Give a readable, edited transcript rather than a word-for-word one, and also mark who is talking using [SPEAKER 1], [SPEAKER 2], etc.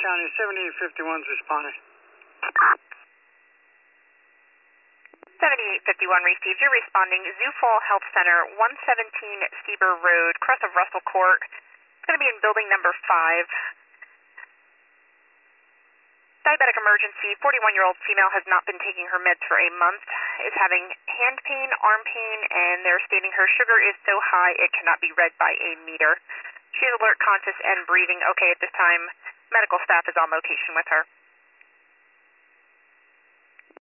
[SPEAKER 1] County, 7851's responding.
[SPEAKER 2] 7851 received. You're responding. Sioux Falls Health Center, 117 Steber Road, crest of Russell Court. It's going to be in building number 5. Diabetic emergency. 41-year-old female has not been taking her meds for a month, is having hand pain, arm pain, and they're stating her sugar is so high it cannot be read by a meter. She is alert, conscious, and breathing okay at this time. Medical staff is on location with her.